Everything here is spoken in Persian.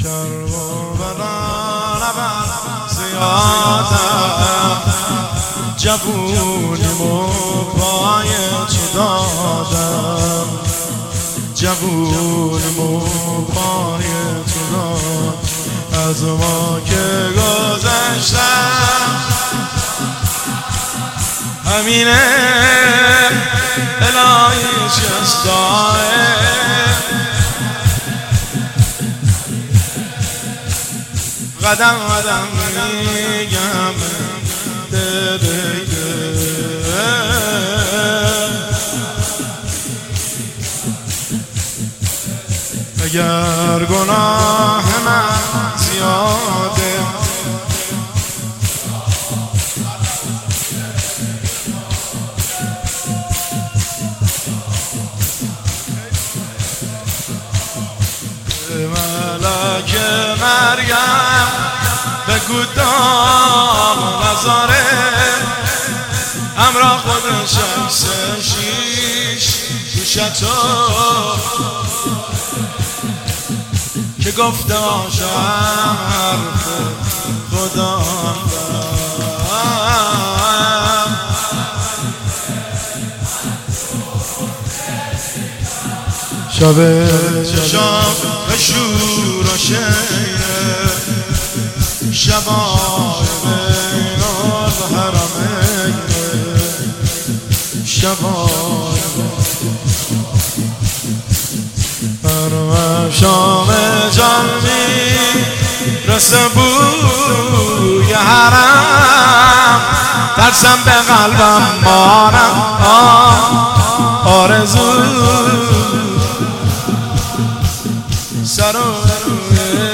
کربلا زیادم جوونیمو پای تو دادم جوونیمو پای تو دادم از ما که گذشتم همینه الهی چستاه قدم قدم میگم اگر گناه من زیاده ملک مریم بگو دام نظاره همراه خود شمس شیش گوشتو که گفته باشم حرف خدا شب چشام به شور و شیره شبای بین الحرمین شبای برم شام جان میرسه بوی حرم ترسم به قلبم مانم آرزو سر و